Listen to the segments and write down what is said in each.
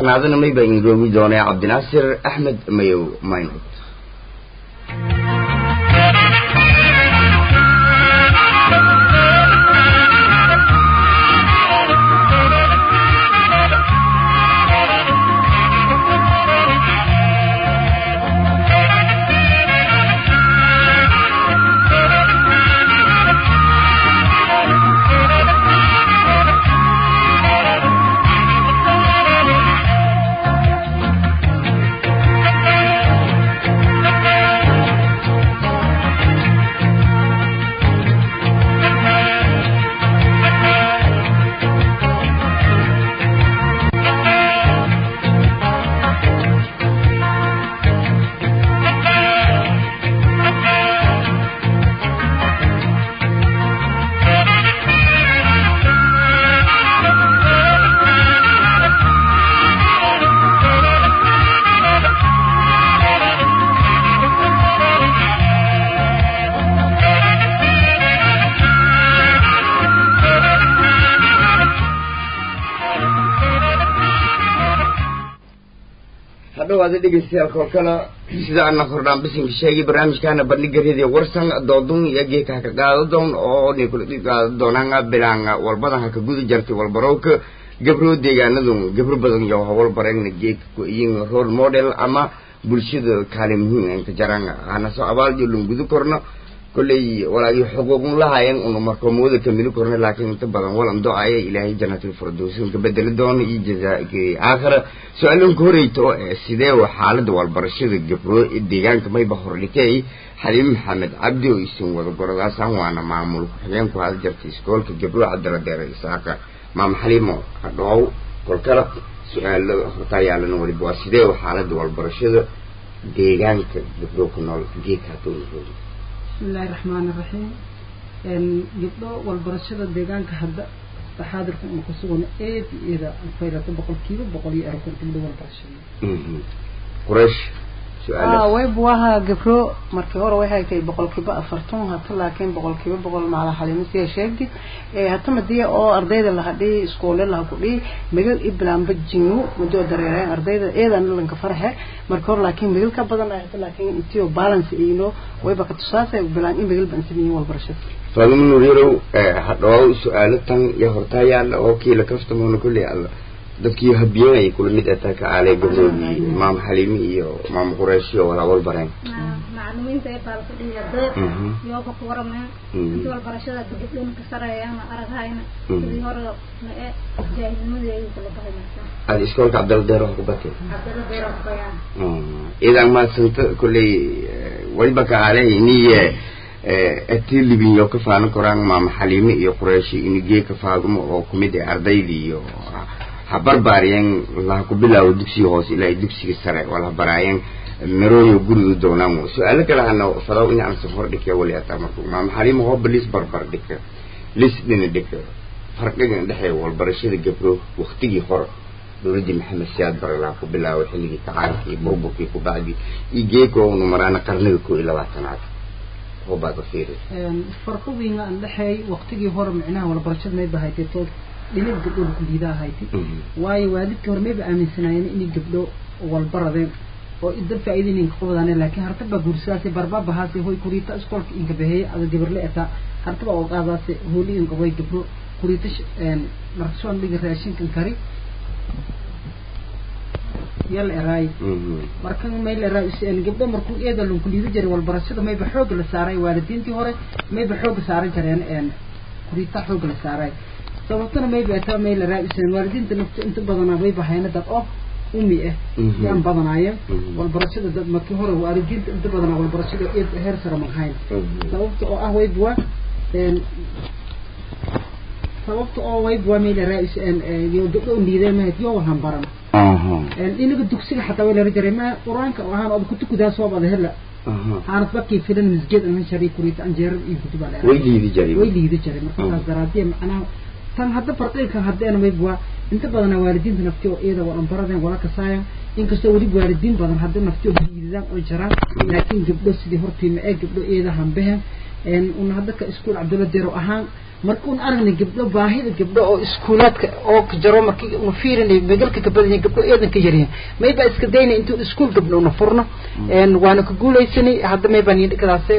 تنادنا ما يبين روي دوني عبد الناصر أحمد ميو ماينوت هذا دقيقة كلا سيدا أنا خردان بسم الشيء برنامج كان برنامج هذي ورسان دودون يجي كهكذا دون أو نقول دونانا بلانغا والبدن هكذا جرتي والبروك جبرو ديجانا دون جبرو بدن يوه والبرنامج نجيك كوين رول موديل أما برشيد كلامهم إنك جرانغا أنا سو أبال جلون جدو كورنا كل ولا يحققون لها ين إنه مركمود كملوا كورنا لكن أنت بدن ولا ندعو أي إلهي جنة الفردوس إنك بدل دون يجزاء آخر سؤالهم كوريتو سيده وحالة والبرشيد الجبرو الديجان كما يبخر لكي حليم محمد عبدي ويسون وذكر راسه وانا معمول حليم كهذا جرتي سكول كجبرو عدل دير إسحاق مام حليمو هدوء كل كلا سؤال خطايا لنا ولبوا سيده وحالة والبرشيد ديجان كجبرو كنول جيك هتقول بسم الله الرحمن الرحيم جبرو والبرشيد الديجان كهذا تحاضر في المقصود إذا فايدة بقول كيلو بقول يأركن كل دول برشلونة. قريش سؤال. ويبوها جبرو مركور وياها كي بقول كيبا أفرتون هتلا كين بقول كيبا بقول مع حليم سيا شاكدي هتم دي أو أرضية اللي هدي سكول اللي هقولي مجال إبلام بتجينو مدو دريرين أرضية إذا نلقى كفرها مركور لكن مجال كبدنا لكن إنتيو بالانس إينو ويبقى كتصاصة وبلان إيه مجال بنسميه والبرشة. فلما نريرو هدو سؤالتان يهرتايا أو كي لكفتمون كل الله dadkii habiyay kula mid ah ka aalay gabdhoodii maam xaliimi iyo maam quraysh iyo wala wal bareen macluumaadka ay baa ku dhiyada iyo ku waramay inta wal barashada gabdhoon ka sareeyaan aragayna sidii hore ee jaahilnimada ay kula bahanaysa ad iskoolka Abdul Deero ku batay idan ma santa kulli waliba ka aalay niye atilibiin yo ka faan koraan maam xaliimi iyo quraysh inigee ka faagumo oo kumid ah ardaydii iyo habarbaariyeen la ku bilaaw dugsiga hoos ilaa dugsiga sare wala baraayeen marooyo guriga doonaan su'aalo kale ana faraw in aan safar dhigay wali ataa markuu ma xaliim oo bilis barbar dhigay lis dina dhigay farqiga dhaxay wal barashada gabro waqtigii hore dawladda maxamed siyaad barala ku bilaaw xilligii tacaalkii burburkii ku baadi igeeko oo marana qarniga ku 20aad oo baad fiiray farqiga dhaxay waqtigii hore macnaha wal barashada may bahaaytay tood دليل قبل كليدا هايتي واي والد كورمي بأمين سنين إني قبله والبردين وإذا فايدين إنك قبضانه لكن هرتبا قرساسي بربا بهاسي هوي كوريتا اسكولك إنك بهي على جبر لئتا هرتبا وقاضاسي هولي إنك بهي قبله كوريتش مرسوان بيقى راشين كنكاري يلا إراي مركان ما يلا إراي إن قبله مركو إيدا لون كليدا جري والبرشة ما يبحوق لساري والدين تي هوري ما يبحوق ساري جريان إن كوريتا حوق لساري sababtana may baataa may la raaisan waalidiinta nafta inta badan way baxayna dad oo ummi ah yaan badanaya wal barashada dad markii hore waalidiinta inta badan wal barashada heer sare ma hayn sababta oo ah way buwa sababta oo way buwa may la raaisan iyo dadku ndiideen ma hadiyo waxan baran inaga dugsiga xataa way la rajaray ma quraanka waxaan oo ku tukudaa soo bada hela حارت بكي فيلم مسجد أنا شريك وريت أنجر يكتب عليه ويلي جري مركز دراسية أنا كان هذا فرقي كان هذا أنا ما يبغى أنت بدنا والدين تنفتيو إذا ولا مبردين ولا كسايا إنك سوي والدين بدنا هذا نفتيو بيزان أو جرا لكن جبلو سدي هرتي ما جبلو إذا هم بهم una hadda ka iskuul Cabdulla Deero ahaan markuu aragnay gabdho baahida gabdho oo iskuulaadka oo ka jaro markii uu fiirinay bedelka ka badan gabdho eedan ka yareen mayba iska daynay intuu iskuul gabdho una furno waana ka guuleysanay hadda mayba nii kalaasay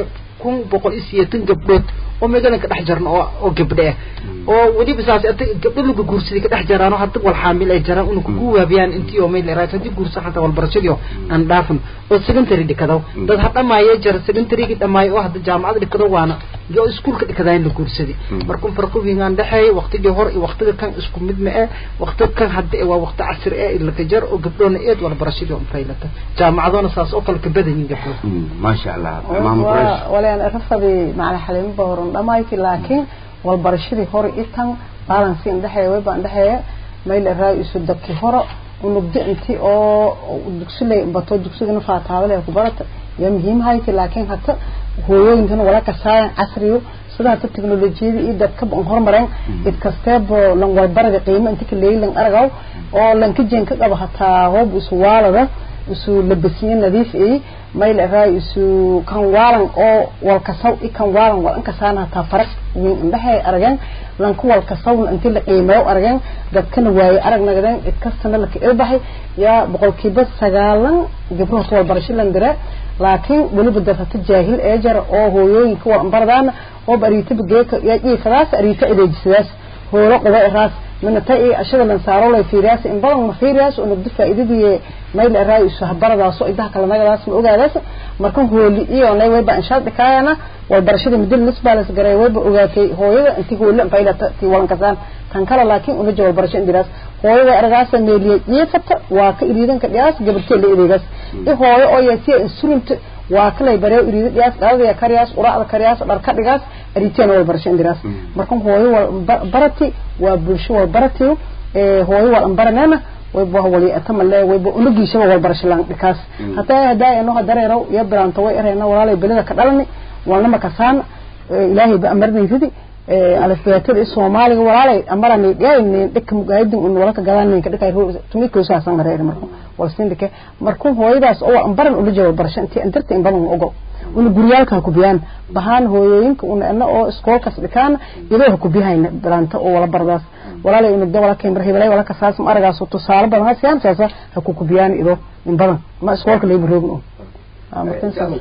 160 gabdhood oo meegan ka dhex jarno oo gabdho oo wadi bisaas gabdho lagu guursaday ka dhex jaraano hadda wal xaamil ay jaraan uu ku guwaabiyaan intii oo meel raad hadii guursa xanta wal barashadiyo aan dhaafin oo secondary dhikado dad hadda ma ay jar secondary dhamaay oo hadda jaamacad dhikado waana iyo iskuulka dhikadaan la guursaday markuu farqu weyn dhaxay waqtigii hor iyo waqtiga kan isku mid ma ah waqtiga kan hadda waa waqti casr ah ila ka jar oo gabdhoona eed wal barashadiyo faylata jaamacadona saas oo kale ka badan yihiin gabdho ma sha Allah imaam quraish wala aan rafadi macal xalin booron dhamaayki laakiin wal barashadii hor intan balance indhaxay way baan dhaxay meel raaisu dadki hore ونبدأ أنتي أو دكسلة بطل دكسلة نفعت هذا ku barata يا مهم هاي لكن حتى هو يمكن ولا كسائن عصري صدق التكنولوجيا إذا كب أنهار مرين إتكستب لون ويبرد قيمة أنت كليل لون أرجعوا أو لون كجين كذا حتى هو بسوالة ده وسو لبسين نظيف إيه ما يلقى يسو كان وارن أو والكساو كان وارن والكسانة تفرق من بحي أرجع لان كوال كساو أنت اللي قيمة أرجع ده كان واي أرجع نقدر إتكستنا لك إربحي يا بقول كيبس سجالن جبروه طول برشلون درا لكن ولو بدها تجاهل أجر أو هو ينكوا أمبردان أو بريتب جيك يجي خلاص أريت إلى جساس هو رقبة راس من تأي أشد من ساروا لي في راس إن بلغ في راس ونبدأ إيدي ما يل الرئيس هبرد عصو إده كلام راس من أوجا راس مركون هو اللي إيه أنا ويبقى إنشاء بكاينا والبرشيد مدل نسبة لسجري ويبقى أوجا كي هو يبقى أنت تقول لهم فايدة تي وان كذا كان كلا لكن ونرجع البرشيد درس هو يبقى رجاس ملي يفتح وكيريدن كدياس قبل كل إيديس إيه هو أو يتي إنسولنت وكلا يبرأ يريد دياس هذا كرياس وراء الكرياس بركات دياس ريتين والبرشيد درس مركون هو برتي وبرشوا برتي هو الأنبرنامة ويبقى هو اللي أتمنى ويبقى نجي شباب والبرشلان بكاس حتى هدا إنه هدري رو يبران طوي إرهنا ولا لي بلده كدلني وأنا مكسان إلهي بأمرني جدي على فياتر الصومالي ولا لي أمرني جاي إن دك مجاهد إنه ولا كجلاني كده كده هو تمي كل شيء أصلا مريء مركون والسند كه مركون هو يداس أو أمبرن اللي جوا البرشلان تي أنترت إنبرن أوجو ونقوليال كان كوبيان بهان هو ينك وأنا أو سكول كسبكان يروح كوبيهاين برانت أو ولا برداس ولا لي ونبدأ ولا كين برهي ولا كساس ما أرجع صوت صار بدنا سيان ساسا هكو كوبيان يروح من برا ما سكول كلي برهونه ما تنسى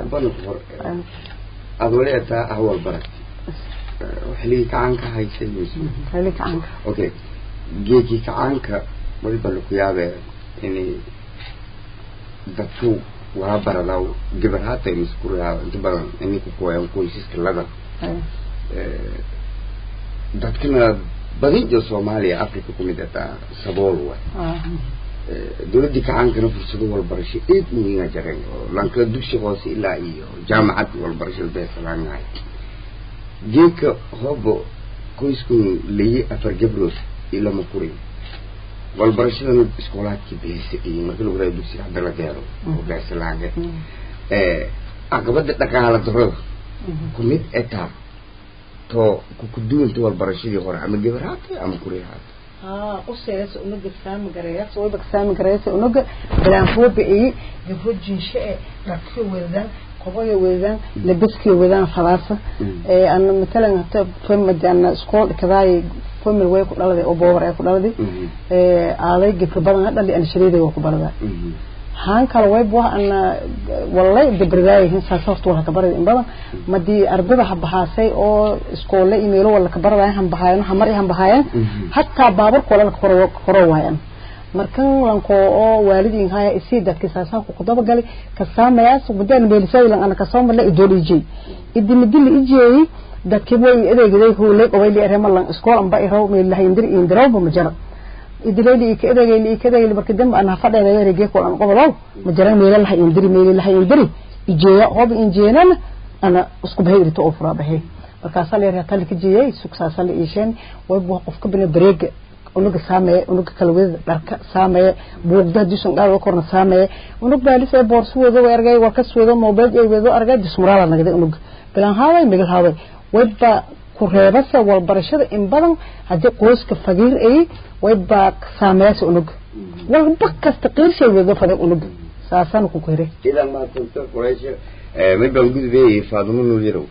أقول لك أول برد وحلي كعنك هاي سلوس حلي كعنك أوكي جيجي كعنك ولي بلوك يابه يعني دكتو وهبر لو جبرها تيمس كوريا أنت برا إني كوكويا وكل شيء كلها دكتنا بدين جو سوماليا أفريقيا كوميدتا سبولوا دولة دي كان كانوا فرصة والبرشة إيه مين جرين لان كلا دوشي غوصي إلا إيو جامعات والبرشة البيت لانعي جيك هوبو كويس كون لي أفر جبروس إلا مكورين والبرشة لانو اسكولات كي بيسي إيه مركلو غراي دوشي عبدالله ديرو وبيس لانعي أقبض تكالا ترو كوميد إتا تو كدون تو والبرشة دي غورا أما جبرات أما كوريات قصيرة ونقد سام جريات ويبقى سام جريات ونقد بلانفو بإيه يفوت جنشاء ركفي وذان قبايا وذان لبسكي وذان خلاصة أنا مثلا حتى فيلم أنا سكول كذا فيلم الويك ولا ذي أو باور ولا ذي على جف بدن هذا اللي أنا شريده وكبرده هان كالويبوه أنا والله دبرجاي هن سافرت ولا كبرد إن بلا ما دي أربعة حبهاسي أو سكولة إيميلو ولا كبرد هم بهاين همري هم بهاين حتى بابر كولا كروهاين مركن لانكو أو والدين هاي السيدة كساسا وقطبة قالي كسام ياس وبدأنا بيلساوي لان أنا كسام لا إيديولوجي إدي مدل إيجي ده كبوي إذا جدي هو لك أولي أرهم الله سكول أم بقى هو من اللي هيندرو بمجرد إدلالي كذا اللي بكدم أنا فضل هذا رجيك وأنا قبله مجرد ميل الله يندري إجياء هو بإنجينا أنا أسكب هيري تأفرا به وكاسل يرتلك إجياء سكساسل إيشان ويبغى قفك بين بريق ونوك سامي ونوك كلويز برك سامي بوجد ديسون قال وكورنا سامي ونوك بالي في بورسو وذا ويرجع وكس وذا موبايل وذا أرجع ديسمرال أنا كده ونوك بلان هواي ميل هواي ويبقى كورهبس والبرشة إن بدن هدي قوس كفقير إيه ويبقى سامياس ونوك ويبقى كستقير شيء وذا فدي ونوك ساسان كوكيري إذا ما تنتظر قريش ما يبقى وجود به فاضمون نوزيرو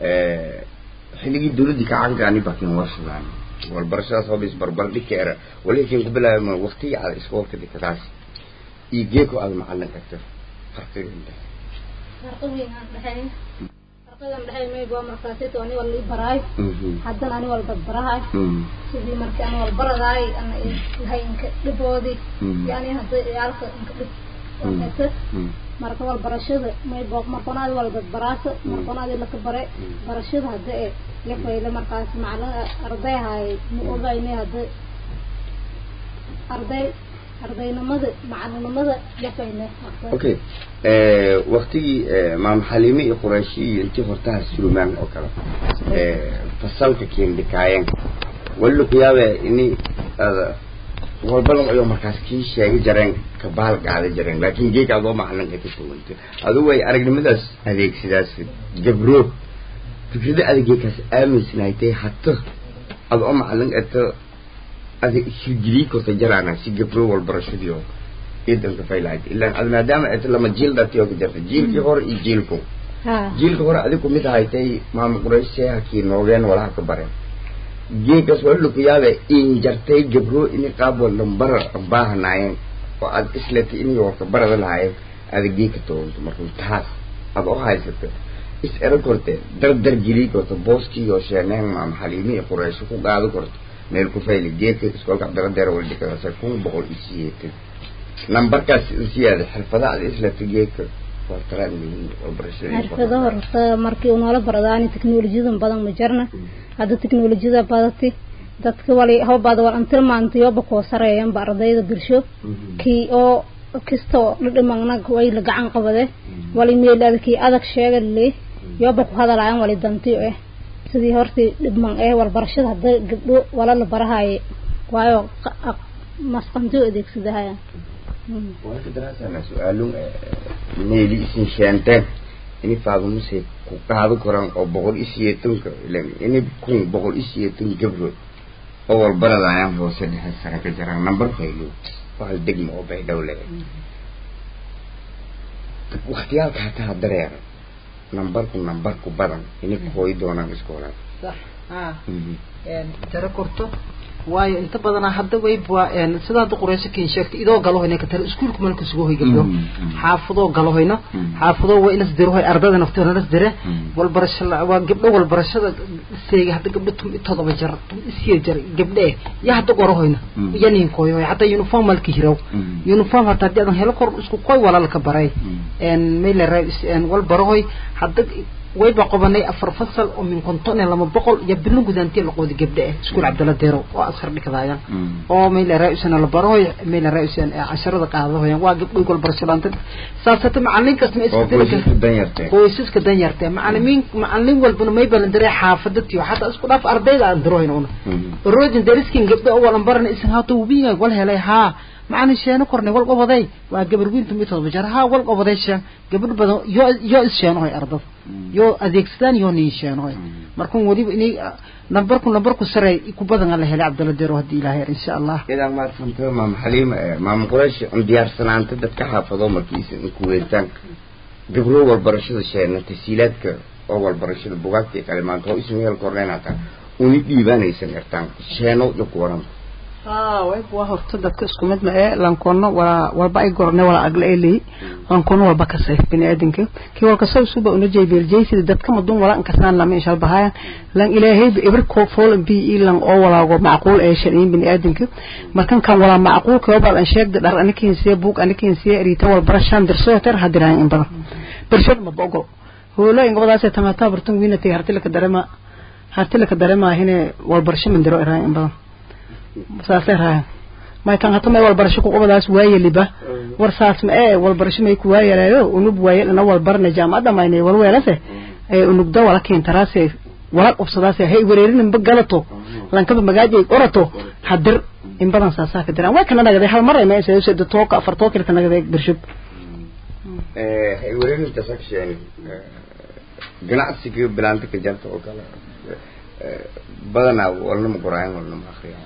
xilligii dawladii ka caankaani bakin warsadaan walbarashadaas oo bis barbar dhikeera walikin qubla waqti aad iskoolka dhigtaas iyo geeko aad macallin karto farqiga aan dhahay may baa markaasay tooni wali baraay haddana ani walba barahay sidii markii aan wal baraday ana hay'inka dhiboodi yani hadda yaalka inka dhib marka wal barashada may baa markanaad walba baraasa markanaad la ka bare barashada hadda ee la fayla markaas macallin ardayhay mu ogaynay hadda ardaynimada macallinimada la faynay okay waqtigii maam xaliime iyo qurayshi iyo intii hortaha sulmaan oo kale fasalka keen dhikaayeen wala qiyaaba ini walbalan ayo markaas kii sheegay jareen ka baal qaaday jareen laakiin geeg aad oo macallin ka tusoontay adoo way aragnimadaas adeegsidaas gabro fikrada adeegkaas aaminsanaytay hatta aad oo macallin ato adeeg shirgili ko tajaraana si gabro walbarashadiyo idan ka faylaad ilaa ad maadaama ay lama jiil dadtiyo ka jirta jiilkii hore iyo jiilka hore adigu mid haytay maam quraysh hakii noogeen walaha ka bareen geekas wala ku yaaba in jartay gabro in qaab wala bar baahnaayeen oo aad islati in yoo ka barada lahaayeen adeegii ka toonto markuu taas aad oo haysato is erakorte dar gili ko to booski iyo sheeneen maam xaliime iyo quraysh ku qaado korto meel ku fayli geedka iskoolka dar wala dhigay kun boqol isiyeete numberkaas siyaada xirfadaha isla tigeeka wartaan xirfadaha horta markii uu noola baradaan teknoolajiyada badan ma jarna hadda teknoolajiyada badati dadka wali hawbada wal antir maantiyo bako sareeyaan ardayda bulsho ki oo kisto dhimagna way la gacan qabade wali meeladkii adag sheegale yoba ku hadalaayaan wali dantiyo sidii hortii dhibman wal barashada hadda gabdho wala la barahay waayo masqanto adeegsadahayaan وأنا دراسة أنا سؤالهم ميلي إسم شانتين إني فاضل مسيب كهذا كران أو بقول إسيتون لأن إني بكون بقول إسيتون قبل أول برد عام هو سنة هالسنة كجران نمبر فيلو وهالدقم أو بعد دولة واختيارك حتى هالدرير نمبركم بدن إني كوي دونا بسكولا صح ترى كرتو waayo inta badan hadda way sida quraysh keen sheegtay idoo galohayna ka tar iskuulku malka sugo haygayo xaafado galohayna xaafado way in isdiro hay ardada naftooda isdire wal barashada waa gabdho wal barashada seega hadda gabdho todoba jar isii jar gabdhe ya hadda qorahayna yanin kooyo hadda uniform malka hiraw uniform hadda adan helo kor isku qoy walaalka baray meel raayis wal barahoy hadda way baqobanay afar fasal oo min konton lama boqol ya bilnu gudantii la qoodi gabdhe iskuul Cabdalla Deero oo asar dhigayaan oo meel raayisna la barahoy meel raayisna casharada qaadayaan waa gabdho kul barashadaanta saasata macalinkaas ma isbeddelka qoysaska danyarta macallin walbana may balan daray xaafadatiyo hatta isku dhaaf ardayda aan darooyno roojin dariskin gabdho oo walan barana isan haato wiiga wal helay ha macna sheeno kornay wal qobaday waa gabar wiintu mid todoba jar ha wal qobaday shan gabar badan yo isheeno ay ardada yo adeegsadaan yo niisheeno markuu waliba inay numberku saray ku badan la helay Cabdalla Deero hadii Ilaahay insha Allah idan ma santo maam Xaliima maam Quraysh diyaarsanaanta dadka xaafado markiisa ku weertaan gabro wal barashada sheena tasiilaadka oo wal barashada bugaagta kalimaanta oo ismeel korneenata uni diibanaysan kartaan sheeno iyo kuwaran way waa horta dadka isku mid ma lankono walba ay gorne wala agla eli lankono walba ka sayf bini'aadanka ki walka soo suba una jeebel jeysida dadka madun wala in kasaan lama insha Allah lan ilaahay ibr ko fool bi ilan oo walaago macquul ay sharciin bini'aadanka markan kan wala macquul ka bal an sheegda dhar anikiin si buug anikiin si riita wal barashan dirso tar hadiraan in badan barshad ma bogo hoola in gobadaas tamata bartun wiinati hartilka darema hine wal barsho min diro iraan in badan saasera ma kan hata may wal barasho ku qobadaas waayeliba warsaas ma wal barasho may ku waayelayo unub waayelna wal barna jaamacada ma inay wal weelase unugda wala keen taraase wala qofsadaas hay wareerin bagalato lankaba magaajay orato hadir in badan saasa ka diraan way kana nagada hal mar ay ma soo tooka afar tooka kana nagada barshub hay wareerin tasakshan ganacsiga bilaanta ka jarto oo kala badana walna ma qoraan walna ma akhriyaan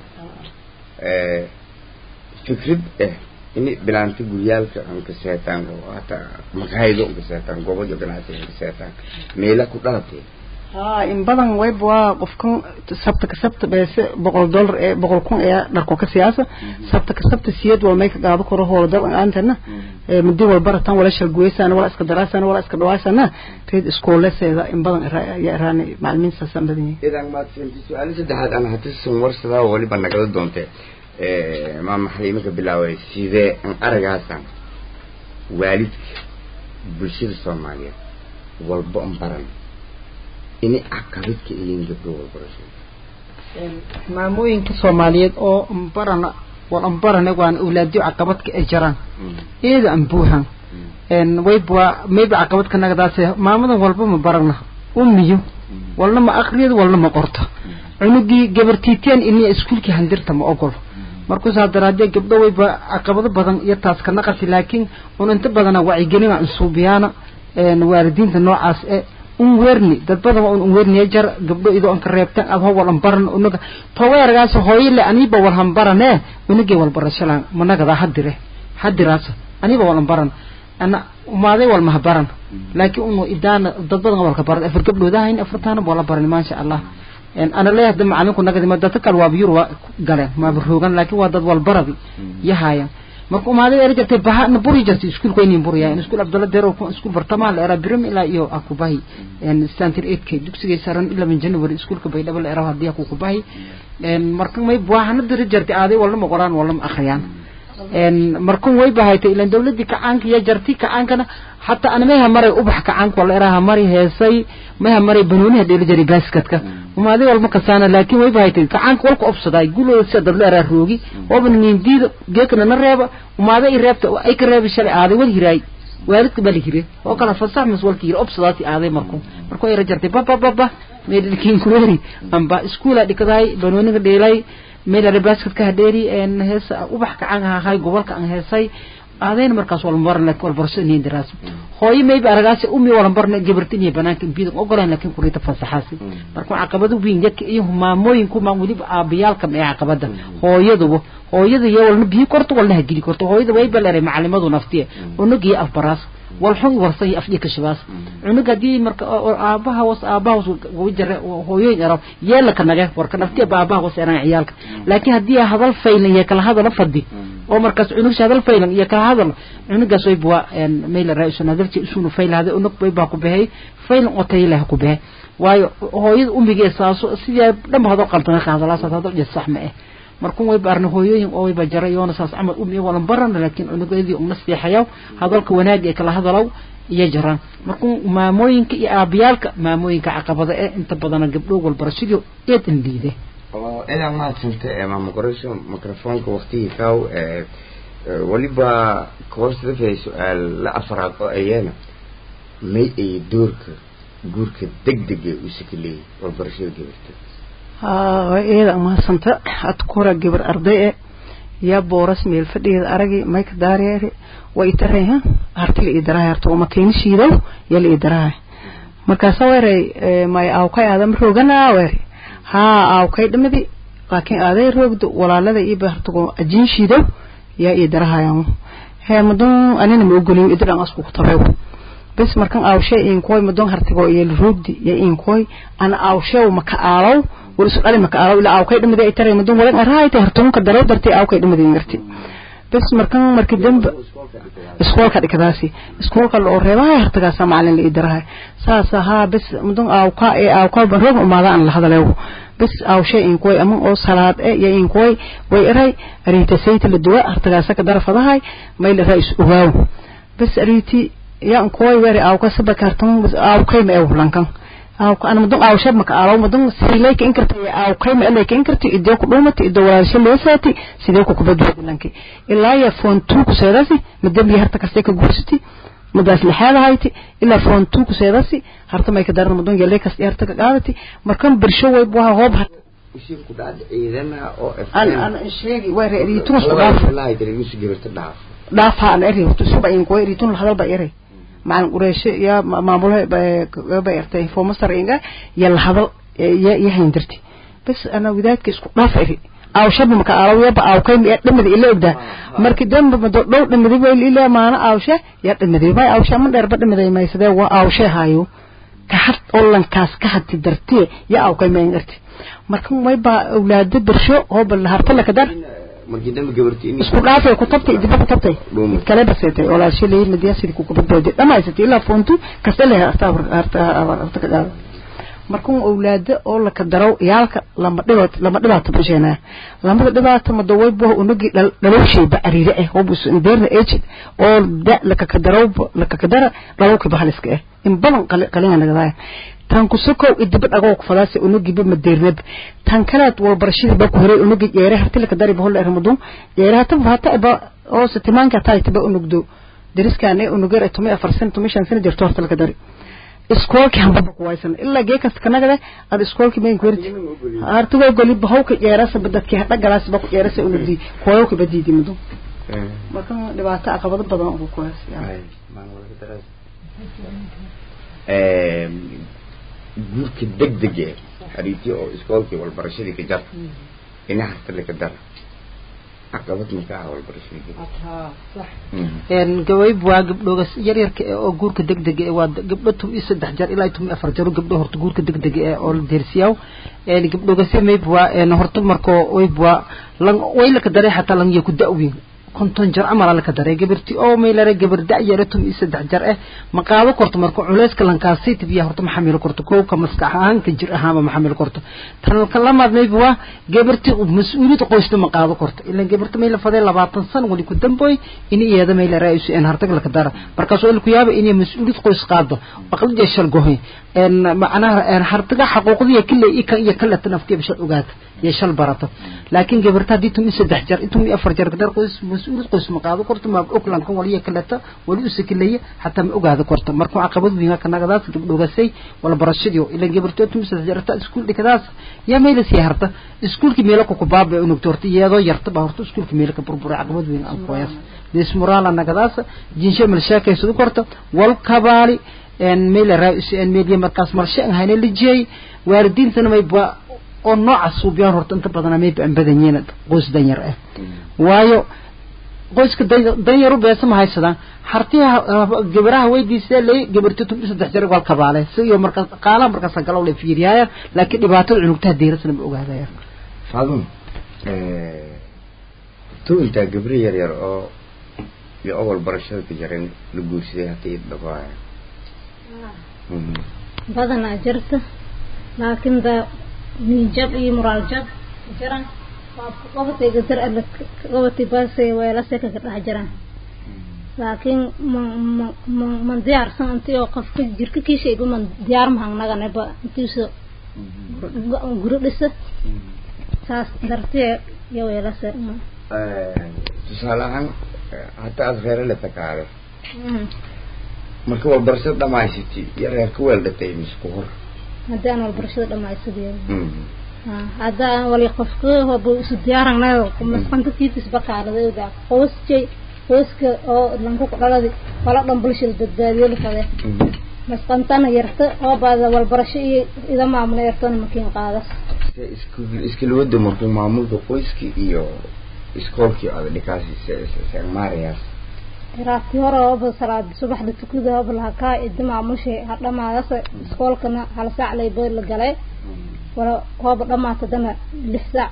fikrad ini bilaanta guriyaalka aan ka seetaan oo hata makaydo ka seetaan gobolka ganacsiga ka seetaan meela ku dhalatay إن بدن ويبوا قفكم سبت كسبت بس $100 100,000 دركو كسياسة سبت كسبت سيد ومايك قاعد كره هو ده أنتنا مدي والبرتان ولا شرقويسة أنا ولا أسك دراسة أنا ولا أسك دواس أنا تريد سكول لسه إن بدن يراني معلمين سام بدني إذا ما تفهمت سؤال سدحت أنا هتسمع ورثة ده ولي بنقدر دونته ما محليمك بلاوي سيدا أرجعسان والدك بشير الصومالية والبؤم برن إني أكبرت كإلين جبرو والبرشين maamoyin ka Soomaaliyeed oo barana wal barana waan awlaadi caqabad ka jiraan iyada aan buuhan wayba mayba caqabad ka nagadaas maamada walba ma barana ummiyo walna ma aqriyad walna ma qorto cunugii gabartiiteen inay iskuulka handirta ma ogol markuu saadaraadee gabdho wayba caqabado badan iyo taas ka naqasi laakiin inta badan wacyi gelin aan suubiyana waalidiinta noocaas weerni dad badan oo weerni jar gabdho idoo aan ka reebtan ab hawal aan baran unaga taweergaas hooyile aniba wal han barane unigi wal barashalan managa hadiraas aniba wal aan baran ana umaaday wal ma baran laakiin uu idaan dad badan wal ka baran afar gabdhoodahayn afartaan wala baran ma sha Allah ana leeyahay macalinku naga dad kale waa biyur waa galeen ma baroogan laakiin waa dad wal baradi yahaayaan markuu maaday erjatay bahan buri jirtay iskuulku inay buriyaan iskuul Abdullah Deero iskuul bartamaha era birim ila iyo akubahi standard 8k dugsiga saran ila min January iskuulka baydhabo la era hadii ku kubahi markuu may baahan dir jirtay aaday walna ma qoraan walna ma akhriyaan markuu way baahaytay ila dawladii ka aanka ya jartay ka aankana hatta ana ma maray ubax ka aanka wala era maray heesay ma maray banooni hadii la jari baaskadka umaaday walma kasaana laakiin way baahaytay ka aanka walku obsaday guulo sadar la era roogi oo baneen diido geekana na reeba umaaday reebta ay ka reebi shalay aaday wal hiray waalidka bal hiray oo kala fasax mas'uulkii obsadaati aaday markuu ay rajartay baba meelkiin kuleeri amba iskuula dhikaday banooniga dheelay meel baaskadka hadeeri hees ubax ka aan ahay gobolka aan heesay aadeen markaas wal marna kol barshadii daraas hooy may baragaas ummi wala barna gabartii banaanka biid ogolaan laakiin kuriita fasaxaasi markuu caqabadu biin yaka iyo maamooyinku ma wali aabiyaalka ma caqabada hooyada iyo walna biyo korto walna hagili korto hooyada way baleeray macallimadu naftiye unugi afbaraas والحين ورثي أفديك الشباس عنق دي مرك أباها وجر هوين يرى يلا كنا جه وركنا أفتي بأباها وسأنا عيالك لكن هدي هذا الفيل يكل هذا لفدي ومركز عنق هذا الفيل يكل هذا عنق سوي بوا ميل الرئيس نادر تسون فيل هذا عنق بيباكو به فيل قتيله كبه وهوي أمي جساسو سيا لم هذا قلتنا هذا لا هذا جسح معه markuu way baarna hooyooyin oo way bajarayoona saas amal ummi wala baran laakiin unugeedii umnasteexayo hadalka wanaag ee kala hadalow iyo jaraan markuu maamooyinka iyo aabiyaalka maamooyinka caqabada ee inta badan gabdho wal barashadu ee tindiide oo ila ma tinte maam qorasho mikrofoonka waqtiga kaaw waliba koorsada fay su'aal la afraad oo ayana may ay doorka guurka degdeg u sikilay wal barashada gabarta إذا ما سنت أذكر جبر أرضي يا بورس ميل فدي أرجع ما يقدر ويتريها هرتل إدراء هرتو ما كين شيلو يل إدراء مركزوري ما أوكي هذا مروجنا وري ها أوكي دمدي لكن هذا روج ولا لا يبه هرتو أجين شيلو يا إدراء يوم هي مدن أنا نموجلين إدراء أسبوع طبعا بس مركن أو شيء إن كوي مدن هرتو يلروج يا إن كوي أنا أو شيء ومكالو ورسول ما كأو لا أو كيد مدة ترى مدون ولا رأي تهرتون كدرو درتي أو كيد مدة يرتي بس مركن دم سكول كذاسي سكول كالأوريبا هرتجا سمع اللي يدرها سها بس مدون أو كا بروح وما عن هذا له بس أو شيء إن كوي أمم أو صلاة يا إن كوي ويري ريت سيت الدواء هرتجا سكدر فضاهاي ما يل رئيس أواو بس ريتي يا إن كوي وري أو كسب كرتون بس أو كيم أو لانكان أو أنا مدون أو شاب مكأو مدون سيلك إنكرتي أو قيمة لك إنكرتي إديوك دومتي إدوار شلوساتي سيدوك كبدو لانكي إلا يفون توك سيراسي مدام لي هرتك سيك جوستي مداس لحالة هايتي إلا فون توك سيراسي هرت ما يقدر مدون يليك هرتك قاعدتي مركم برشوا يبوها غوبها وشيء كذا إذا أنا إشياء وري توش ضعف لا يدري وش جبرت ضعف أنا أري وتسوق إن كوي ريتون هذا بيري مع القريش يا معموله بيرتي فو مصر إنجا يلا هذا يهندرتي بس أنا وذاك كيسكو نافعي أو شاب مكأو يبا أو كم يقدم ذي إلا يبدا مركدين بدو دم ذي بيل إلا ما أنا أو شيء يقدم ذي باي أو شيء من درب دم ذي ما يسده أو شيء هايو ka had oo lankaas ka hati dartee yaa aw qiimeyn gartay marka way baa awlaado birsho oo bal harta la kadar markii dama gabartii isku dhaafay ku tabtay dib ku tabtay kala basatay wala shilay madiyaasidi ku badbaadi dhamaysatay ilaa foontu kasale harta ka gaar markuu awlaado oo la kadaro yaalka lama dhibaato bulshana lama dhibaato madaway boo unugi dhalowshay bariire oo busu indeerna age oo da la kadara dhalowka bahaliska in badan qalina laga daa tan ku soo idib dhago ku fadaasay unugi madeernad tan kalaad wal barashada ba ku horay unugi yeere harti la kadari bohol ermadu yeere hata ba oo sitimaanka taaytiba unugdo dariskaane unugar 4% 5 jirto harta la kadari iskoolki hamba ku waysan illa geekas kanagada ad iskoolki meen ku warti artuga goli bahawka yeerasa badadkii hadda galaas ba ku yeerasa unugdi kooyo ku badiidi mudo marka dhibaato aqabad badan oo ku waasay guurka degdega xariiti oo iskoolkii wal barashadii ka jar ina harta la kadar aqabad markaa wal barashadii صح gabay waa gabdhogas yar yar oo guurka degdega ee waa gabdho 3 jar ilaa 4 jar gabdho horta guurka degdega ee oo deersiyaw gabdhogas meeb waa horta marko way la kadar xataa lan yaku daawin konton jar amal la kadar gabarti oo meelare gabar da'yaratum 3 jar ma qaado korto marko culayska lankaasi tibiya horta maxamil korto koobka maskaxaan ka jir ahaaba maxamil korto tan kalamaad meeb waa gabarti mas'uuliyad qoysta ma qaado korto ilaa gabarta meel faday 20 sano wali ku damboy in iyada meel raayis in hartag la kadar markaas oo ku yaaba in mas'uuliyad qoys qaado aqal jeeshal gohay macnaha hartaga xuquuqdiya kale iyo kala tanafkiib shal ogaad yeeshal barato laakiin gabarta hadii 3 jar intuu 4 jar kadar qoys مسؤول قيس مقاضي كرت ما أكلان كم وليه كلته ولي أسكلية حتى ما أجهد كرت مركو عقبض بيها كنا قداس لوجسي ولا برشديو إلا جبرتوت مسجرت سكول دكداس يا ميل سيارته سكول كميلك وكباب ونكتورتي يا ذا يرتبه هرتو سكول كميلك بربر عقبض بين القياس ديس مورال أنا قداس جنش ملشاك يسود كرت والكباري إن ميل رئيس إن ميديا مركز مرشان هاي اللي جاي واردين سنة ما يبغى أو نوع الصوبيان هرت أنت بدنا ميب أن بدنينا قوس دنير وايو qoyska danyaru beesama haysadaan hartiya gabaraha weydiisay lay gabartu 3 jar wal kabaale siyo markaas qaala markaas galaw la fiiriyay laakiin dhibaatada cunugta deerasna ma ogaadaya faadum tuu inta gabri yar yar oo iyo awal barashada ka jaran la guursaday hatii dhawaay badana jirta laakiin da nijab iyo moral jab jaran وقتي قدر وقتي بس ولا سكة كده جران لكن من ديار سنتي وقف كجير كي شيء من ديار مهان نجنا با تيس غرو لسه ساس درتي يا ولا سه تصالحان حتى أصغر لتكاره مركب البرشة دمايستي يا ريال كويل دتي مسكور هذا أنا البرشة دمايستي هذا ولي قفقه هو بسديارنا ومسكنت كيس بقى على ذا قوس شيء قوس أو لانكو قلادي ولا نبلش الدجاجيل كذا مسكنتنا يرت أو بعد والبرشة إذا ما عملنا يرتون مكين قادس إسكال ود مركو معمول بقوس كي إيو إسكال كي على لكاسي سمارياس راتي هرا بسرعة صباح لتكوده بالهكا إدمع مشي هذا ما يص إسكال كنا على ساعة ليبور الجلاء ولا هو لما تدمع لساع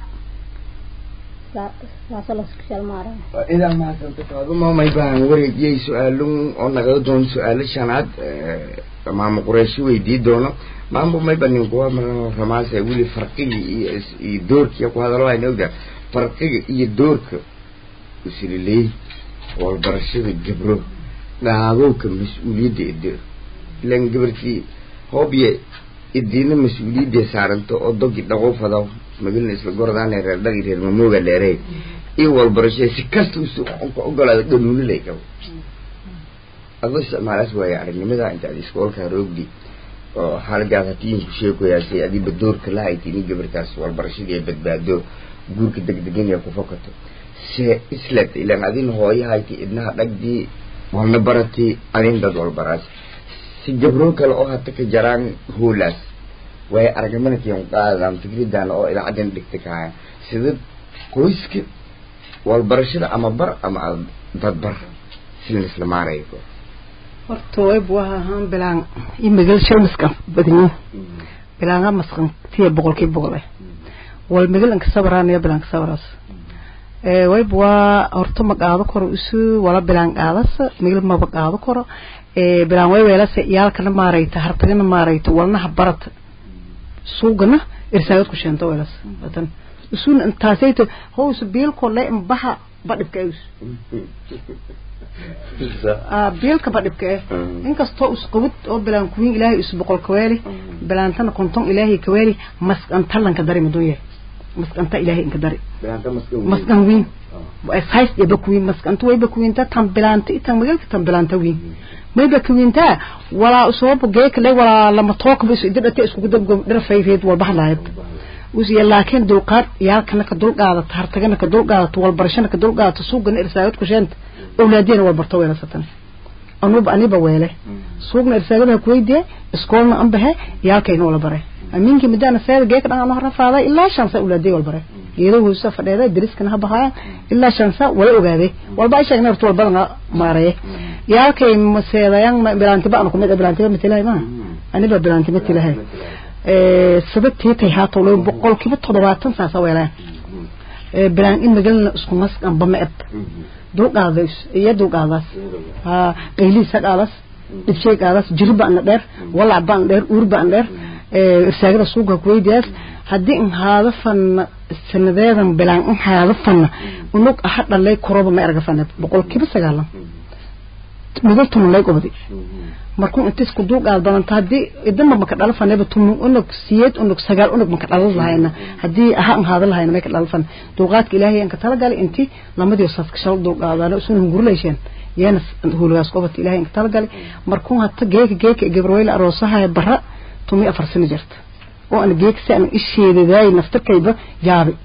سأصلح كشال مارا إذا ما تنتقادوا ما يبان وريد يي سؤالون أنا قدون سؤال الشناد مع مقرشي ويدي دونا ما يبان يقوى من رماس يقول فرقي يدورك يقوى هذا الله ينقدر فرقي يدورك يصير لي والبرشيد الجبرو نعوك مسؤولية الدور لأن جبرتي هو بيه الدين مسؤولية سارنتو أدوك دعوة فضاو مقلنا اسم الجردان الرداء غير مموجة لري إيه والبرشة سكستو سوق أقول هذا دون ليك أقول ما أسوأ يعني لماذا أنت على السكول كهروب دي حالة تين شيء كويس أدي بدور كلا يتيني جبرتاس والبرشة دي بدو جور كدقدقين يا كفاكتو سإسلت إلى بعدين هواي هايتي إنها دقدي والنبرتي أرين دد والبراس سجبروك لو هتك جران هولاس وهي أرجمنك يوم قادم تقريبا لو إلى عدن دكتكها سيد كويسك والبرشة أما بر أما تدبر سلسلة ما رأيكو horta way buaha han bilaan imagal sharmiska badniyo bilaanga masqan tiya boqolkiiba boqol wal magal anka sabraan bilaan sabras way bua horta ma qaado karo isu wala bilaan qaadas magal ma qaado karo bilaan way weelasa iyaalkana maarayta hartagana maarayta walna habarat suugana irsaad ku sheento weelas watan isun intaasayto hoos biil kolle baha badibka biilka badibka inkastoo usqabad oo bilaan kuwin ilaahay is boqol kaweeli bilaantana konton ilaahay kaweeli masqan talanka dari maduuye masqanta ilaahay inka dari masqan wiin size eba kuwin masqanta way ba kuwinta tan bilaanta itan magalka tan bilaanta wiin may ba kuwinta wala soo bogeek leh wala lama took bis idada isku gudub dhirfayreed walba halaayad وزي لكن دولقات يا كنا كدول قاعدة تهرتجنا كدول قاعدة والبرشنا كدول قاعدة سوق الإرسالات كشنت أولادين والبرتوية ستن أنا بويله سوق الإرسالات كويدة سكولنا أم بها يا كين ولا بره أمين كي مدانا سير جاك أنا نهرب هذا إلا شانس أولادي والبره يلو هو سافر هذا درس كنا بها إلا شانس ولا أولادي والباقي شيء نرتول برنا ماريه يا كي مسيرة yang berlanti bang aku mesti berlanti مثلها ما أنا berlanti مثلها sababtii tay haato loo boqol kiiba 70 saasa weelaan bilaan in magalna isku masqan bameed duqaadays iyo duqaadaas qeylisa qaadas dibshay qaadas jirbaan dheer wala baan dheer urbaan dheer irsaagada suuqa kuweydaas hadii in haada fan sanadeedan bilaan in haada fan unug ahad dhalay koroba ma erga fanad boqol kiiba 9 magaltum lay qobadi markuu inta isku duuqaad badan taadii idama ma ka dhalfanayba tum unug siyeed unug sagaal unug ma ka dhalan lahayna hadii ahaan haada lahayna ma ka dhalfan duuqaadka ilaahay aan ka tala galay intii lamadii safka shal duuqaadana soo hungurleyshan yana hulugaas qobad ilaahay aan ka tala galay markuu hata geeka gabrweyl aroosaha barra tumi 4 sano jirta oo aan geeksan isheedaday naftakayba jaabi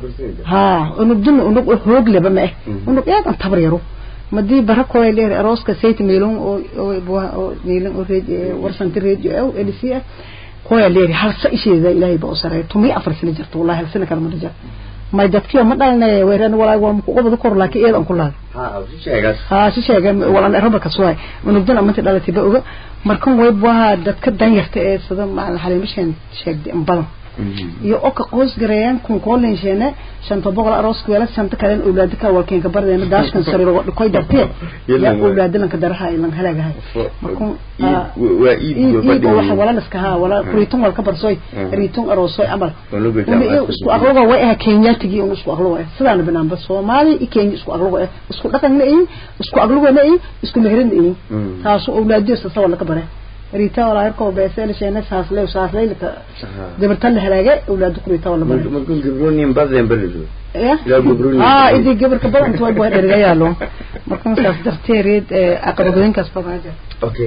unug dun unug hoog leba ma unug yaad aan tabar yaro مدي بركوا اللي أروسك سيت ميلون أو ميلون أو ريج ورسنت ريج أو إليسيا كوا اللي هالس شيء ذا إلهي بأسرة تومي أفرس نجرت والله هالسنة كلام نجار ما يدفع ما دلنا ويرن ولا يوم كوب ذكر لك إيه أم كلها شو شيء ولا نهربك سواي ونبدأ أمتى على تبقى مركون ويبوها دتك دنيا صدام مع الحالي مش هن شيء أمبلا iyo oo ka qoys gareeyaan kun koolinshana shanta boqol aroos weela shanta kale awlaadka walkeen ka bardeena daashkan sariir oo dhikoy dartee ya awlaadna ka daraha ilan halagahay markuu waa iido badin waxa wala iska ha wala kuriitun wal ka barsoy riitun aroosoy amal isku aqluga way ah Kenya tigi oo isku aqluga sidaan banaanba Soomaali iyo Kenya isku aqluga isku dhaqanna isku aqluga isku meherin taas awlaadiisa sawir ka bare ريتا ولا يركو بيسال شيء ناس حاصله وصاصله لك جبرتنا هلاجة أولاد كريتا ولا بره ممكن جبروني بعدين برضو إيه إذا جبر كبر أنت وين بقى رجع له ممكن تصدر تريد أقربين كسبة معك أوكي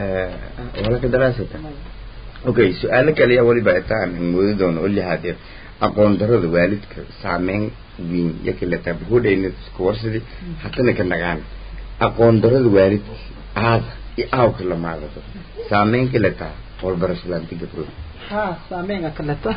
ولا كدراسة أوكي سؤالك اللي أولي بعتان مودون قولي هذا أقول درد والدك سامين وين يكل تبهود إن كورسدي حتى نكنا أقول درد والد هذا أو كلام هذا سامين كلتا والبرشلان تجبرو سامين كلتا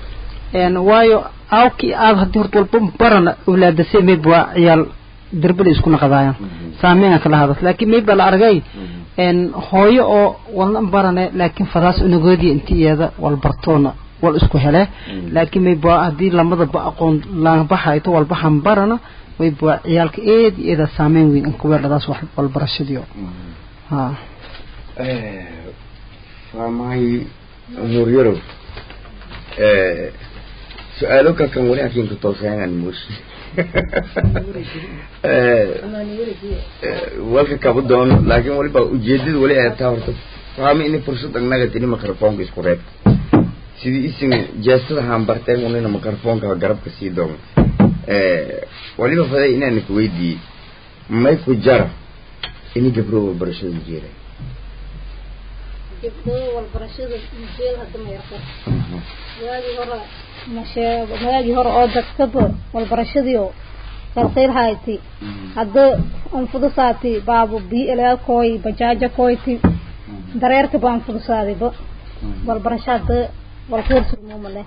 إن وايو أو كي هدي هرتول برنا أولاد سامي بوا عيال دربل يسكون قضايا سامين كلا هذا لكن ما يبقى الأرجاي إن هاي أو والله برنا لكن فراس نقودي أنتي هذا والبرتونة والإسكوهلة لكن ما يبقى هدي لما ضبع أقون لا بحايته والبحم برنا ويبقى عيال كإيد إذا سامين وين كبر لداس واحد والبرشديو فماي نوريرو سؤالك كم ولي أكين كتوسعين عن موش والك كابدون لكن ولي بوجدد ولي أتاورت فهمي إني فرصة أن نجتني ميكروفون كيسكوريت سيدي اسم جسر هم برتين وننا ميكروفون كهجرب كسيدون ولي بفضل إني نكويدي ما يكجرا إني جبرو برشة جيرة جبرو والبرشة جيل هذا ما يركض واجي هرا أودك كبر والبرشة ديو كالخير هايتي هذا أنفضساتي بابو بي إلى كوي بجاجة كويتي درير كبا أنفضساتي بو والبرشة ده والخير سلمو مله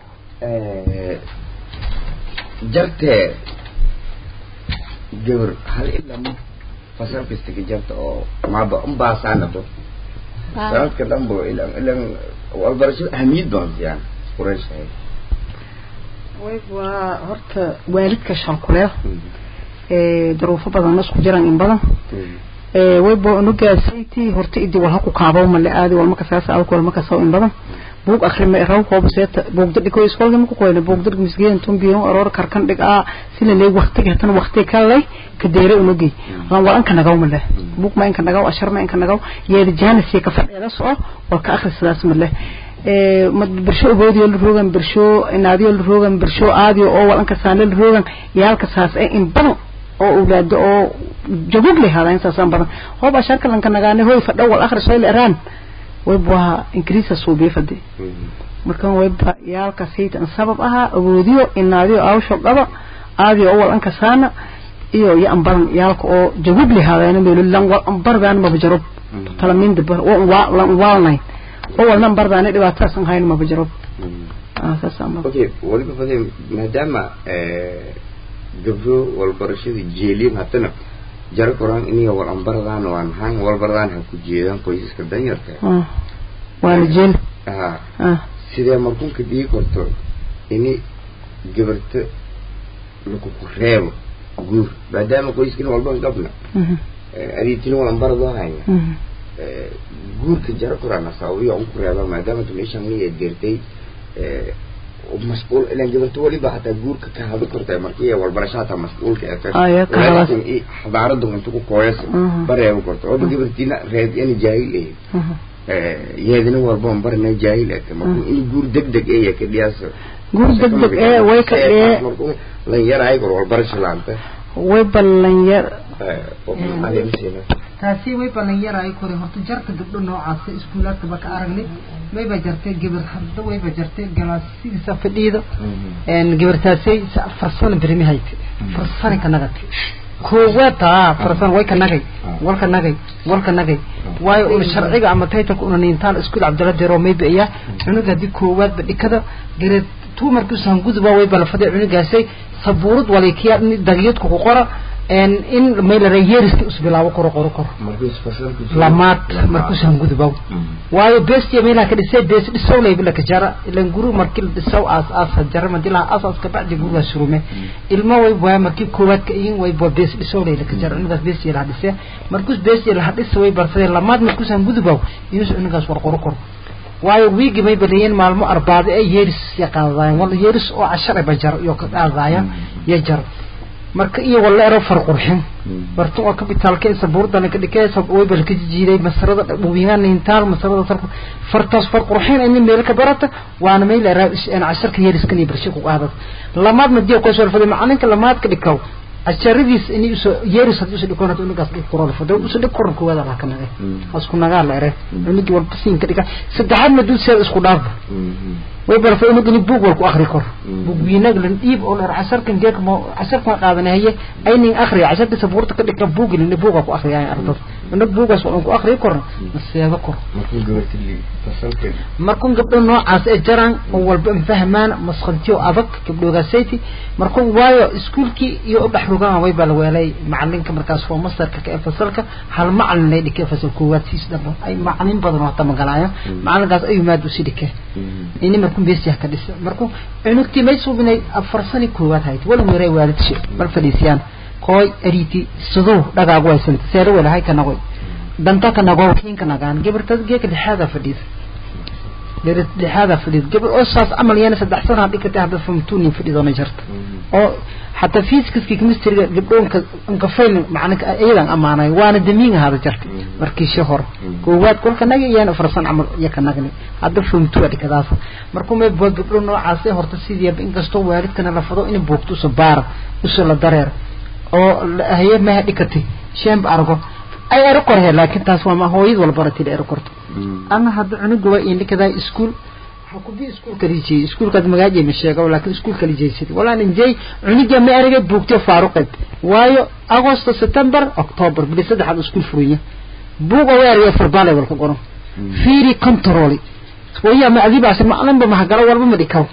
جرت جبر هل إلا fasal kasta ka jarta oo maaba umbaasanato sanadka dambo ilan walbarashada ahmiyad badan yani qurayshay waa horta waalidka shalkuleed duruufo badan isku jiraan in badan waybo nugaasaytii horta idii waxa ku kaabo ma la aadi wal marka saas alkool marka soo in badan buug akhri ma raw ko baseeta buug dadku iskoolka ma ku qoyna buug dadku misgeen tumbiyo aroor karkan dhig sila leey waqtiga tan waqti kale ka deeray unugi waan ka nagaw ma leh buug ma in ka nagaw ashar ma in ka nagaw yeed jaanis ka fadhiya soo wal ka akhri sidaas ma leh mad birsho ogoodiyo roogan birsho inaadiyo roogan birsho aadiyo oo walan ka saanel roogan yaalka saas in badan oo awlaado oo jabug leh hada inta san badan hooba sharka lan ka nagaane hooy fadhow wal akhri soo leeraan wayba ingiriisa soo beefade markan wayba yaalka saytan sabab aha awoodiyo inaadiyo awsho qaba aadiyo oo walan ka saana iyo yaan badan yaalka oo jabug leh hada inay lan wal ambargaan ma bajaro talamin dabar oo waalnay oo wal number daan dhibaato san hayno ma bajaro asasama okay waliba fadhi maadaama gabdho walbarashada jeelin hatana jar Quraan inay wal ambaradaan waan haan walbaradaan ha ku jeedaan qoysaska danyarta wala jeel sidee markuu ka dhigi karto inay gabarta lagu reebo guur maadaama qoyskan walba gabna ariitin wal ambaradaan guurka jar Quraan asaawiyo aan ku reebo maadaama tumeeshan ay geertay مسؤول إلى جبرت ولي بعد أقول كهذا كرت مركية والبرشات مسؤول كأكثر ولكن حضارتهم أنتوا كويس برا وكرت أو بجبرتينا ريد يعني جاهل يهذين هو البوم برا جاهل أكثر مركون إني جور دق إيه كدياس جور دق إيه ويك إيه مركون لين يرى أيقر والبرش لانته ويبل لين يرى taasi way balanyaray kore horta jarta gabdho noocaas iskuulaadka baka aragnay way ba jartay gabar hadda way ba jartay galaasiisa fadhiida gabartaasi farsana birimahayd farsana ka nagad koowata farsan way ka nagay walka nagay waayo uu sharciga ama tayta ku nintaan iskuul Cabdalla Diro may biya cunuga dib koowaad badikada gareed tuu markuu san gudba way bal fadhi cunugaasay sabuurad walikiya dagiyad ku qora in meel reeyriski usbilaabo qoro lamaad markuu san gudbo waayo beestiya meelaha ka dhisay bees dhisow leeyba ka jara ilan guru markii dhisow aas jara madila aas ka bacdi guru surume ilmo way markii koowaad ka in way bees dhisow leeyba ka jara intaas beestiya la dhisay markuu beestiya la dhisay way bartay lamaad markuu san gudbo inuu inagaas war qoro waayo wiigi may badiyeen maalmo arbaad ay yeeris ya qaadayaan wal yeeris oo 10 bajar iyo ka qaadayaan ya jar marka iyo wala ero farqurxin barto oo kabitaalka sabuurdan ka dhigay sab way bal ka jiiday masarada buubiyan intaal masarada fartas farqurxin in meel ka barata waana meel raa'is aan 10 yeeris kan barshi ku qaadad lamaad ma diyo ko soo fadhi macalinka lamaad ka dhigay asharidiis in isu yeeris hadii isu dhikoonto in gaas dhig qoro fadho isu dhig qoran kuwada la kanade asku nagaa la ere inigi walba siin ka dhiga saddexaad ma dul seel isku dhaaf way bal fa inuu buug wal ku akhri kor buug wiinag lan iib oo la 10 kan jeek ma 10 ka qaadanahay ayni akhri 10 sabuurta ka dhigay buug in buuga ku akhriyay ardad inuu buugaas oo ku akhri kor maseeba kor markuu gabdho noocaas ee jaran oo walba fahmaan masqantiyo adag gabdhogaasaytii markuu waayo iskuulkii iyo u dhaxrugaan way bal weelay macalinka markaas oo mastarka ka fasalka hal macalin ay dhigay fasal koowaad siis dhabo ay macalin badan oo tama galaayo macalinkaas ay maad u sidike inii markuu beesiya ka dhis markuu inuu may suubinay afarsani koowaad hayd wala weeray waalidshi bal fadhiisiyaan kooy ariti sidoo dhagaagu aysan seero walahay ka nagoy danta ka nago kiin ka nagaan gabartad geeka dhexada fadhiis dhexada fadhiis gabar oo saas amal yana 3 sano hadii ka tahay fahmtuuni fadhiidona jarta oo hatta fiiskiski chemistry gabdhoonka anka fayn macnaha ayadan amaanay waana damiin hada jarta markii shahor koowaad kulka naga iyana farsan amal yaka nagni hadda fahmtu adikadaas markuu may boog gabdho noocaas horta sidii in kasto waalidkana la fado in boogto sabaar usoo la dareer oo hay'ad ma dhikatay sheem argo ay erkorhe laakiin taas waa ma hooyad wal baratid erkorto ana hadda cunuga waa in likada iskuul حكومي إسكول كليجي إسكول كذا مجاجي مش شيء ولكن إسكول كليجي سيد ولا نجي عنيجي ما أرجع بوقتي فاروقد وايو أغسطس سبتمبر أكتوبر بلسه ده حد إسكول فرية بوقا ويرجع فربالة والكقرن فيري كنترولي ويا ما أذيب عشان ما أنا بمهجر ولا بمديكوا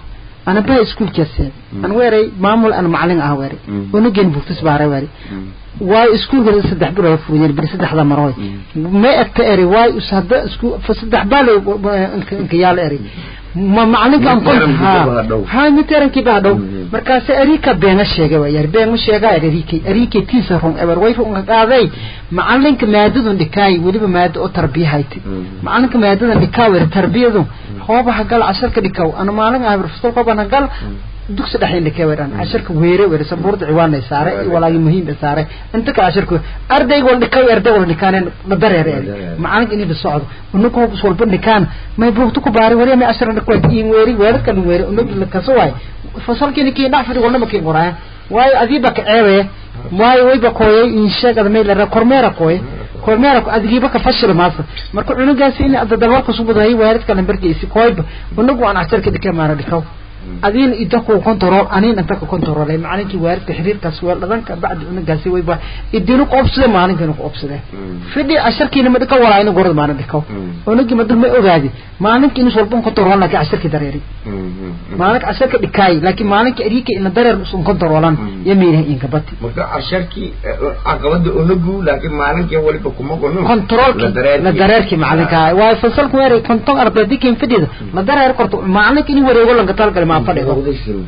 أنا بقى سكول كسر أنا ويري معمول أنا معلن أهوري ونجين بوتس باري واي سكول غير صدح برا فوين بس صدح هذا مراي ما أتأري واي وصدق سكول فصدح بالي كيال أري ما معلن كم كنت ها مترن كي بعده مركز أريكا بين الشيء وير بين الشيء أريكي تيسرهم أبر ويفهم هذا معلن كمادة دكاي ودي بمادة أو تربية هايتي معلن كمادة دكاي تربية ذو هو بحقل 10 كدكاو أنا معلن أبر فستوك أنا قال دكس دحين دكاوران 10 وير سبورت عوان يساره ولا يمهم يساره أنت ك10 أردي يقول دكاو أردي يقول دكان مبرر معلن إني بالصعد ونكون بصور بندكان ما يبغوا باري ولا ما 10 كويس ويري وير كان وير ونقول لك سواي فصل كي نعرف ولا ما كي قرأ واي أذيبك عوي واي ويبكوي إن شاء الله ميل الركورميرا كورميرا أذيبك فشل ماذا مركو إنه جالسين أدلوك صوب ذهي ويرد كلام بركيسي كويب ونقول أنا أشترك دكان ما ردكوا أذين يدخل كنترول أنين أنت كنترول لأن معناه كي ويرد تحرير تسوير لذلك بعد إنه جالسي ويبا يدينك أوبسله معناه كأنك أوبسله فدي أشترك إنه مدكوا ولا إنه قرد ما ردكوا ونقول مدل ما أوجادي معناه كإنه صلبون كنترول لك أشترك دريري معناه أشترك دكاي لكن معناه كأريك إنه درير سون كنترولان يمينه إنك بتي مكان أشترك أقعد ونقول لكن معناه كي أولي بكم أقولون كنترول لدرير كي معناه كاي وفصل كويري كنتم أربعة كيم فديد لدرير كرتو معناه كإنه وري يقول لك تالك ما فديه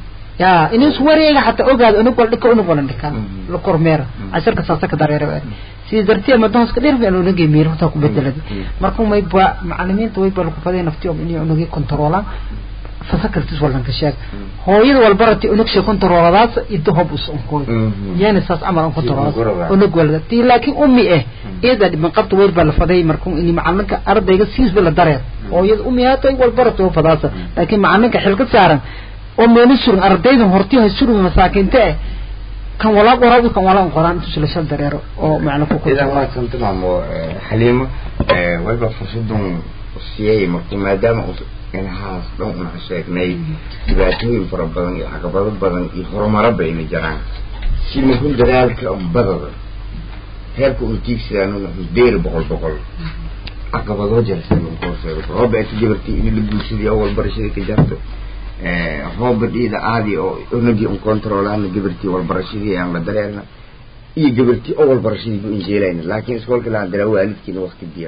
يا إنه سوري حتى أوجد أنو قال لك أنو قال لك الكورمير عشان كساسك درير سيدرتي ما دهس كدير في أنو نجي مير وتاكل بدلة مركم ما يبغى معلمين توي بالكفاية نفتيهم إني أنو جي كنترولا فسكرت ولا نكشاك هو يدور برتي أنو كش كنترولات يدهب وسأنكوي يعني ساس أمر كنترولات أنو قال تي لكن أمي إذا من قبل توي بالفضاي مركم إني معلمك أرد يجسيس بالدرير هو يد أمي هاتوي والبرتي وفضاسة لكن معلمك حلقة سعرا ومن يسرون أرديهم هرتيها يسرون مساكن تاعه كان ولا قرابي كان ولا قران تسلا شل دريرو أو معنا كوكو إذا ما كنت مع حليمة ويبقى فصدهم السياي ما دام يعني هاس لون مع الشيخ ناي تبعتوهم فربنا عقبات بدن يخرم ربع ينجران شيء مهم دريالك بدر هيركو أنتيك سيانو دير بقول عقبات وجه سيانو كورسير ربع تجبرتي إني لبوسي أول برشة كجرته هو بدي إذا عادي أو نجي كنترولان جبرتي والبرشيدي عن بدرنا جبرتي أول برشيدي بإنجيلين لكن سؤال كلا درا والد كنا وقت الديو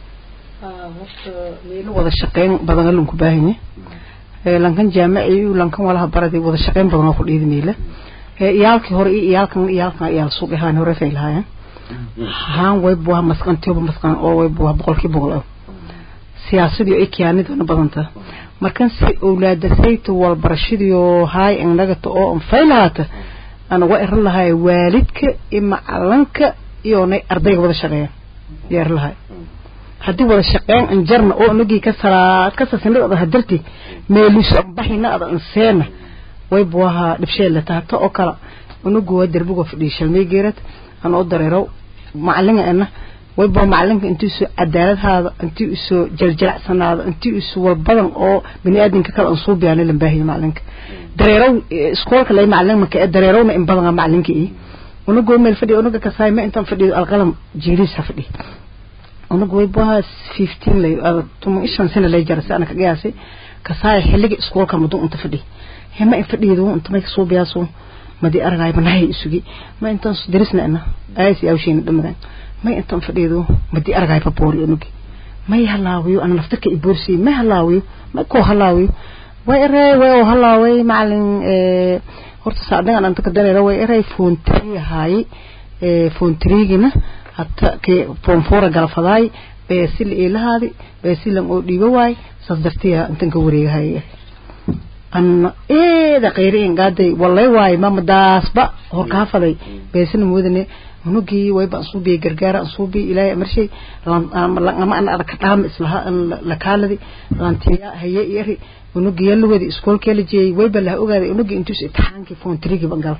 وقت ميلو وذا الشقين بدنا لهم كباهني لكن جامعي ولكن ولا هبردي وذا الشقين بدنا كل إذا ميله يالك هوري يال سوق هان هوري في الهاي هان ويبوها مسكن تيوب مسكن أو ويبوها بقول كي بقول سياسة ديو إكياني دون بدنته markan si awlaadasayto wal barashadiyo hay in laga too faylaata ana waa ir lahay waalidka ima calanka iyo nay ardayga wada shaqeeya yar lahay hadii wada shaqeyn in jarna oo nagi ka salaad ka sasinada hadarti meelis baxina ada inseena way buuha dibsheel la taabto oo kala unugu waa darbiga fadhiishay meegeerad ana oo dareero macallinga ويبقى معلمك أنتي سو عدالة هذا أنتي سو جلجلع سنة هذا أنتي سو والبدن أو بني آدم ككل أنصوب يعني لمباهي معلمك دريرو سكولك اللي معلمك دريرو ما إنبضنا معلمك إيه ونقول من الفدي ونقول كساي ما أنت فدي القلم جيريس هفدي ونقول يبقى 15 لي توم إيش من سنة لي جرس أنا كجاسي كساي حلقة سكولك مدو أنت فدي هم ما فدي دو أنت ما يكسو بياسو ما دي أرجع بناهي سوقي ما أنت درسنا أنا أيسي أو شيء دمنا ما أنت فديدو بدي أرجع ببوري أنوكي ما يهلاويو أنا نفتكر إبورسي ما يهلاويو ما كو هلاويو وإري هلاوي معلن هرت ساعدنا أنا أنتقدر روي إري فونتري هاي فونتريجنا حتى كي فونفورة جرفضاي بيسيل إيه هذه بيسيل لم أودي بواي صدرتيها أنت كوري هاي أن ده غيرين قادي والله واي ما مداس بق هو كافضي بيسيل مودني ونجي ويبقى صوبي جرجارة صوبي إلى مرشي لما أنا أذكرهم إسلها لكالدي لانتيا هي يري ونجي يلو ودي سكول كله جي ويبقى له أوجا ونجي إنتوس إتحان كيفون تريجي بنقال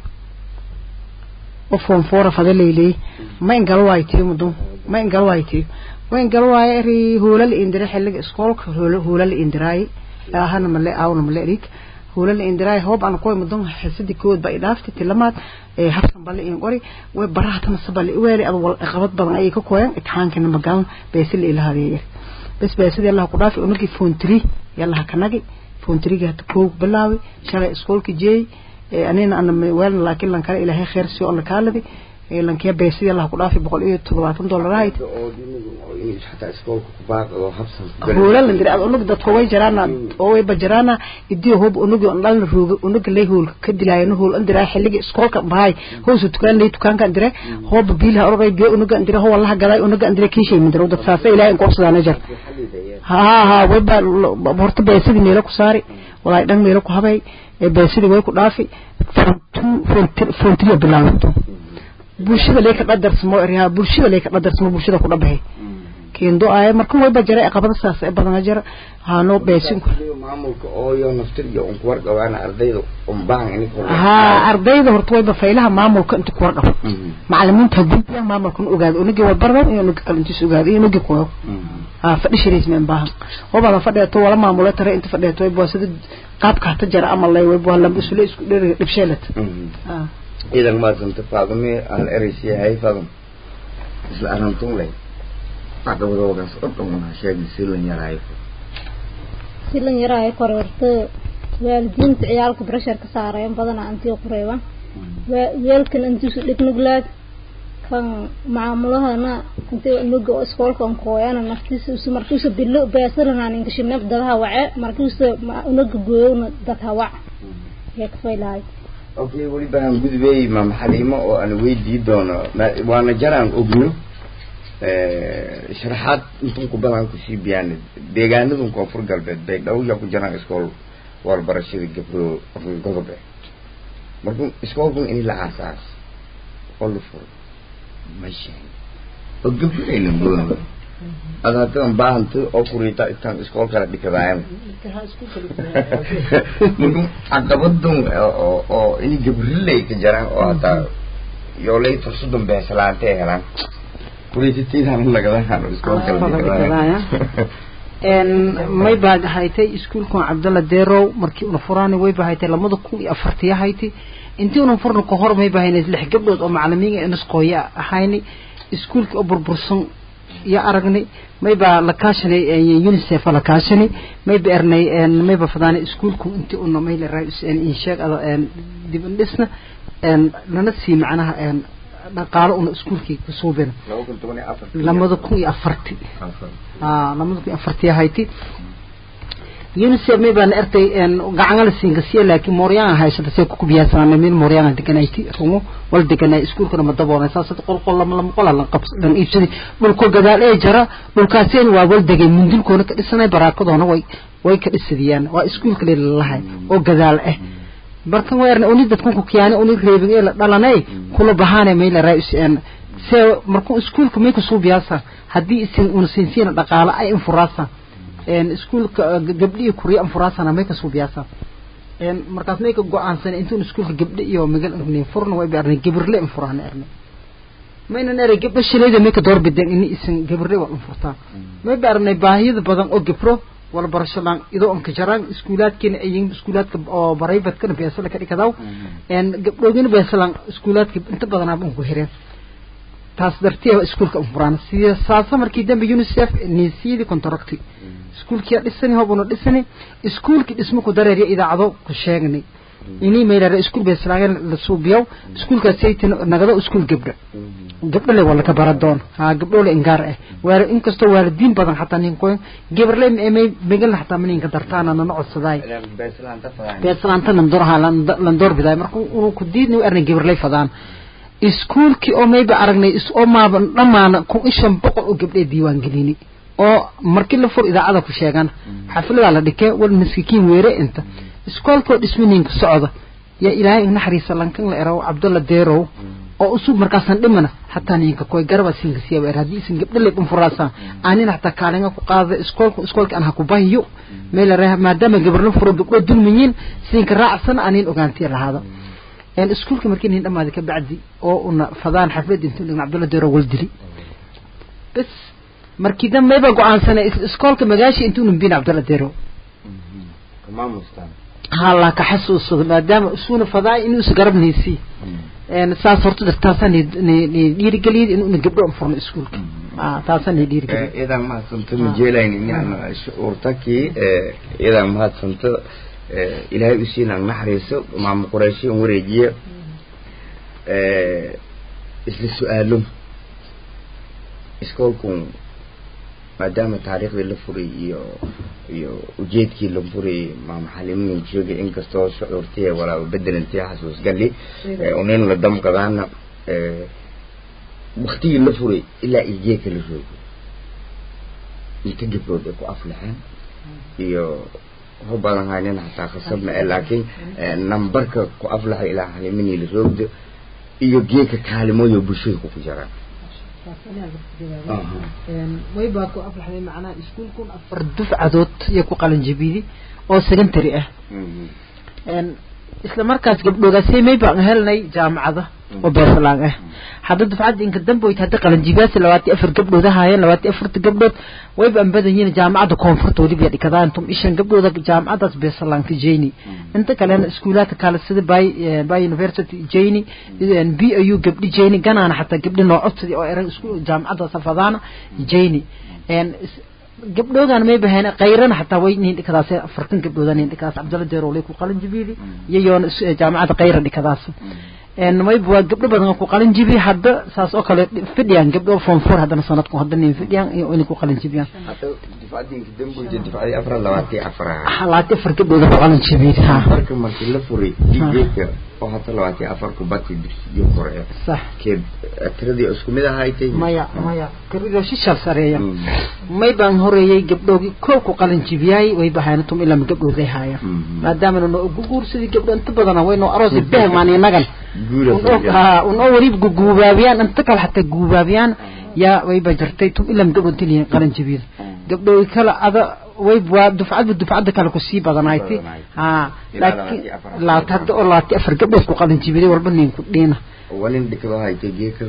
وفون فورا فضل لي ما إنقال وايتي مدو ما إنقال وايتي وإنقال وايري هو للإندراء حلق سكول هو للإندراء هنا ملأ أو ملأ ريك هو للإندراء هوب أنا قوي مدون حسدي كود بإضافة تلمات حفصا بالي إن قري وبراها تنصب لي ويلي أول إخبات بدن أي كوكوين إتحان كنا مقام بيسل إلى هذه بس بيسل يلا قرافي ونجي فونتري يلا هكناجي فونتريجها تكوك بلاوي شغل إسكول كجي أنا وين لكن لان كان إلى هي خير سيء الله كالذي لان كيا بيسي الله كلها في بقول إيه $2 رايت حتى إسكول كبار أو حبس هو لا ندري أقول لك ده توي جرانا أو بجرانا يديه هو أنوج أنلان أنوج اللي هو كد لا ينهو أندرا حلقة إسكول كباي هو ستكان ليه تكان كأندرا هو ببيلها أربعة جي أنوج أندرا هو الله جلاي أنوج أندرا كيشي من درود الساسة إلى إن قصد نجر ها ويبقى بورت بيسي دي ميلك ساري ولا يدن ميلك هباي بيسي دي ويكو دافي فونتريا بلانتو bulshada leeka qadarsmo eriha bulshada leeka qadarsmo bulshada ku dhabahay keendo ay markuu way bajaray aqabada saas ee badan jira haano beesin maamulka oo iyo naftirga uu war gawaana ardayda baahan in ku ardayda horta way bafaylaha maamulka inta ku wardhaf macallimiinta hadii maamulka uu ogaado unigi way bardan iyo unigi qalintiis ogaado iyo unigi ku fadhishiriis meen baahan oo baa fadhiyato wala maamulo tare inta fadhiyato way boosada qaabka hata jara ama lay way boo la isulee isku dhibsheelad إذا ما زلت فاضمي الأريسية هاي فاضم مثل أنا نطولي أقول روجس أطلعنا شيء سيلن يراي قررت والدين عيالك برشر كسارة يوم بدنا أنتي قريبا ويلكن أنتي سلك نقلات كان معاملها أنا أنتي نقول أسكول كان قوي أنا نفتيس مركوس باللو بيصيرنا عن إنكش نبدأها وعاء مركوس نقول ندتها وعاء يكفي لاي أوكي ولي بنا نقول بي ما محليمة وأنا ويدي دونا وأنا جران أبنو شرحات أنتم كبران كشي بيان بيجاندهم كفر قلبي بيج لو يأكل جران إسكول والبرشيد قبل قلبي مركون إسكولكم إني لا أساس كله فور ماشي وقبل إنه بقول أنا تام بانتو أو كوريتا إستان إسكول كلا دكتاهم ممكن أكبردون أو إني جبريلي كجران أو أتا يولي تصدم بسلانته هلا كوريتا تيجان لكذا هلا إسكول كلا دكتاهم إن ما يبعد هايتي إسكولكم عبد الله ديرو مركي ونفراني ويبعد هايتي لما دكوا أفرتيا هايتي أنتي ونفرن كهر ما يبعد نزل حجبلود أو معلمين إن سقيا هايني إسكولك أبر برسون يا أرجني ما يبقى لكاشني يونسيف لكاشني ما يبقى إرني ما يبقى فضاني إسكولكم أنت إنه ما يلرا إنشاء دي بندسنا لنسي معناها قالوا إنه إسكولك كسوبنا لما ذكوا أفرتي لما ذكوا أفرتي هايتي يونسيف ما يبقى نرتي قاعنا للسينغسية لكن موريان هاي شتى كوبياسنا من موريان دكنايتي رمو والدكنا إسكول كنا مدبونا أساسا تقول قل لما قل لنا قبض لأن إيشني بالكل جدال إيه جرا بالكاسين ووالدك من دون كونك السنة براكض هنا ويك السديان وإسكول كل الله وجدال إيه بركان ويرنا أنيد تكون كيانة أنيد ريبين إيه لا ناي كل بهانة ميل رئيس سو مركون إسكول كميك صوبياسا هدي سين دقالة أي انفراسا إسكول قبلي كوريا انفراسا ميك صوبياسا markaas meeka go'aansan intuu iskuulka gabdho iyo magal inay furno way baarnay gabarle furaan arne mayna neer gabdho shileeda meeka door bideen in isin gabarle waa furtaan may baarnay baahida badan oo gabro wala barashadan idoo on ka jaraan iskuulaadkina ay iskuulaadka oo baraybadkana beesala ka dhigadaw gabdhoogina beesalan iskuulaadka inta badan aan ku hireen taas dartiya iskuulka furaan siyaasada markii dambe UNICEF niisiidi contracti iskuulkii dhisani hobno dhisani iskuulkii dhismo ku dareeriya idaacado ku sheegnay inii meelare iskuul beeslaagan la suubiyo iskuulka saytin nagada iskuul gabdho le wala ka baradoon gabdho le ingaar waar in kasto waalidiin badan xataa nin qoyn gabarle may megal xataa min ka dartaana na codsaday beeslaanta lan door biday markuu uu ku diidnay arrin gabarle fadaan iskuulkii oo mayba aragnay oo maaban dhamaana ku ishan boqol oo gabdhe diiwaan gelini oo markii la fur idaacada ku sheegan xaflada la dhikay wal miskiin weere inta iskoolka dhisminiinka socda ya ilaahay naxariisa lankan la eraw Abdullah Deerow oo usub markaasan dhimana hatta ninka koy garba singa weer hadii sin gabdhe leeb furaasa aanina hatta kaalinga ku qaada iskoolka aan ha ku bahiyo meel reeh maadaama gabarno furo gabdho dulmiyin sinka raacsan aanin ogaantii lahaada iskuulka markii nin dhamaad ka bacdi oo una fadaan xaflad intuu dhigna Abdullah Deerow wal dili bas markii dambe ba go'aansanay iskoolka magaashi intuu nabin Abdullah Deerow تمام مستان هلا كحسوس maadaama isuuna fadaa inuu isgarabnaysi saas horta dartaasan ni dhiirigeliyay inuu gabdho furno iskuulka taasana dhiirigay idan ma santo majeelayni inaan shuurtaki idan ma santo ilaahay u siinaan naxariiso maam quraysh oo wareejiye isla su'aalo iskoolkun maadaama taariikhdii la furay iyo ujeedkii la furay maam xalimin sheegay in kastoo shuurtiye wala bedelantii xasuus gali ooneen la damqadaana waqtigii la furay ilaa ijeeka la joogo inta gabdhood ku aflaxeen iyo badan hayneen hataa khasabna laakiin numberka ku aflaxay ilaa xalimin la joogdo iyo geeka kaalmooyo bulshada ku jiraan way baa ku aflaxay macna iskuulkun afar dufcadood iyo ku qalin jabidi oo secondary ah isla markaas gabdhoodaasay may baan helnay jaamacada oo beersalaan ah hadda dufcad inka damboy hadda qalin jibaas 24 gabdhooda haayeen 24 gabdhood way baan badan yihiin jaamacada koonfurta waliba dhikadaan tum ishan gabdhooda jaamacadaas beersalaan ka jeeni inta kale iskuulada kale sida bay university jeeni BU gabdhi jeeni ganaan hatta gabdhi noocodii oo eran iskuul jaamacada safadana jeeni gabdhoodan may bahayna qayrana hatta way nin dhikadaas 40 gabdhoodan nin dhikadaas Abdalla Jeeroley ku qalin jibidi iyo jaamacada qayra dhikadaas may buu gabdho badan ku qalin jibi hadda saas oo kale fidiyaan gabdho form 4 hadda sanadku hadda nin fidiyaan iyo in ku qalin jibiyaan difacadii dambu difacadii afar lawaati gabdhooda ku qalin jibidi markii la furay digeeka oo hadda lawaati afar ku bati iyo qoraya sax keed tiradii isku mid ahaaytay maya karido shishal sareeya may baan horeeyay gabdhoogi koob ku qalin jibiyay way bahayna tum ilaa gabdhooday haaya maadaama ugu guursadii gabdho inta badan way noo aroos beemaan inagan uno wariib guubaabiyaan inta kale hatta guubaabiyaan yaa way bajartay tum ilaa gabdhoontii qalin jibiyay gabdhoogi kala ada way baa dufcada kale ku sii badanaaytay laakiin la tad oo laati afar gabdhood ku qalin jibiyay walba nin ku dheena walin dhikada haytay geeka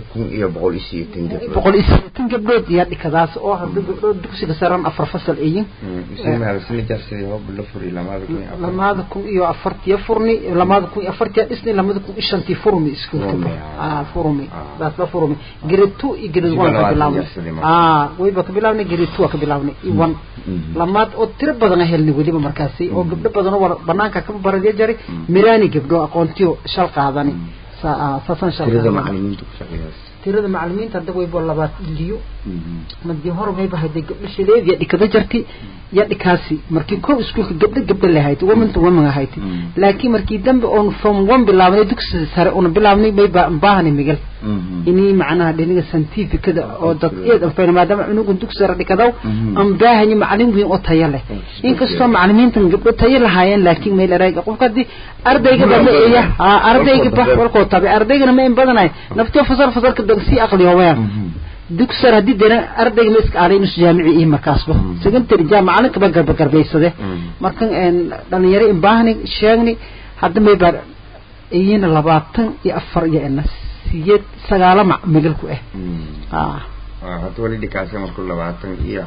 120 gabdhood yaa dhikadaas oo hadda gabdhood dugsiga saran afar fasal ayeen ismaal simijarsi hoob la furi lamaada kun iyo afartiya furni lamaada kun iyo afartiya isni lamaada kun ishantii furmi iskuulka furmi bas la furmi grade 2 iyo grade 1 ka bilaabnay way ba ka bilaabnay grade 2 ka bilaabnay iwan lamaad oo tiro badan helni waliba markaasi oo gabdho badan oo banaanka ka baradiyay jari mirani gabdho aqoontiyo shal qaadani saasan shal tirada macallimiinta hadda way boo labaad iliyo madii hore may bahaday gabdho shileed dhikada jarti ya dhikaasi markii koob iskuulka gabdho lahayd waman ahayd laakiin markii dambe on from 1 bilaabnay dugsiga sare oo bilaabnay bay baahani migal inii macnaha dhiniga scientificada oo dad eed fayna maadaama unugu dugsiga sare dhikadaw am baahani macallin weyn oo tayo leh inkastoo macallimiintan gabdho tayo lahaayeen laakiin may leeyahay qofkadi ardayga badan ardayga bax walko tabi ardaygana ma in badanay naftii fasal si aqli haween dugsiga hadii dana ardayga miska aalay nus jaamici iyo markaasba secondary jaamacada ka garbaysade markan dhalinyaro in baahni sheegni hadda may bar ayina 24 iyo ns siyad sagaala magalku hadda wali dhikaasay markuu 24 iyo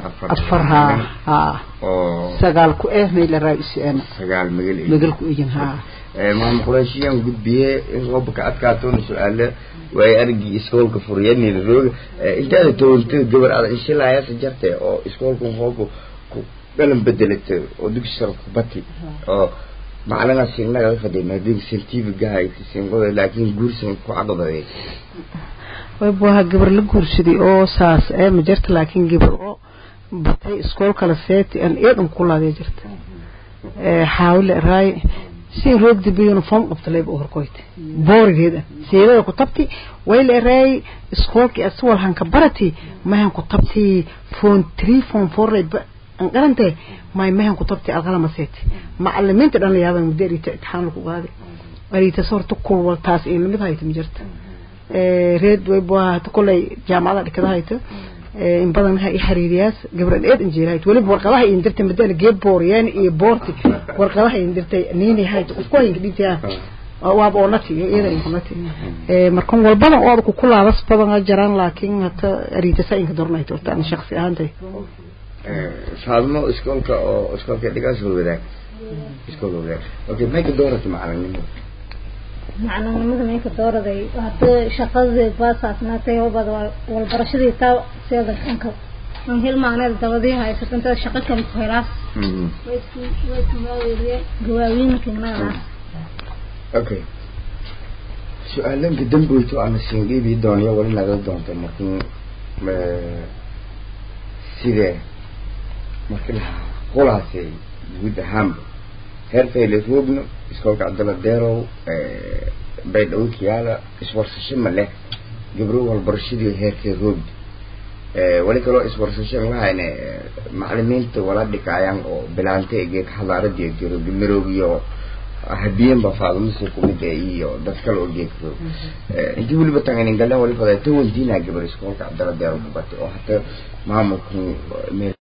4 oo sagaal ku may la raayiseen sagaal magalku iyin maam qurayshiyan gudbiye in roobka adkaato su'aale way argi iskoolka furiyeen roog inta toonta gabar aad inshallah sajartay oo iskoolku hoobo ku galan bedelatay oo dugsi sare ku bati oo macallina sinnaga fadhiyo maadin scientific gahay sinqoda laakiin guursan ku caqabaday way buu gabar la guursaday oo saas ma jirta laakiin gabar oo batay iskoolka la seeti aan eedan ku laadey jirta xaawil raay si roog dibiyo uniform qabtay oo horkoyt boorigeeda sideeda ku tabti way la raay iskoolki aswal han ka barati ma han ku tabti phone 3 phone 4 an garantay ma han ku tabti alqalama seeti macallimiinta dhan yaaban mudirita imtixaan ku qaaday arita sortu ku waltaas in lamid hayto jirta reed way baa kulay jaamacada dhikada hayto in badan waxa xiriiriyaas gabadh eed injiilayd wali warqadaha in dirtay madal geeb booriyeen iyo boorti warqadaha in dirtay niini hayd qofku in dhigtaa waaba oo nati iyada in kunati markan walbana oo ku kulaabas badan jaraan laakiin hata ariitasa in ka dornay tortaan shakhsi ahaantay saadmo iskoolka dhigaas wadaag iskoolka okay ma ka doorata macallin macnaheedu ma ka dooraday hada shaqada baasasna tayo bad wal barashadii taa sida anka aan hilmaanay dabadii haysto inta shaqo kan ku helaas way gawaawin keenana okay su'aalan gidan boyto aan singeebi dooniyo wali naga doonto markii sidee markii qolaasay guud ahaan heerfeyle roogno iskoolka Cabdalla Deerow bay dhawkiyaala iswarsasho ma leh gabro walbarashadii heerkee roog wali kale iswarsasho waxayna macallimiinta wala dhigayaan oo bilaantay geek xalaaradii jiro miroogiyo habiyeen ba faadumisi kumida iyo dad kale oo geekro intii waliba taganin galan waliba tawandiina gabar iskoolka Cabdalla Deerow ku batay oo hata maamulku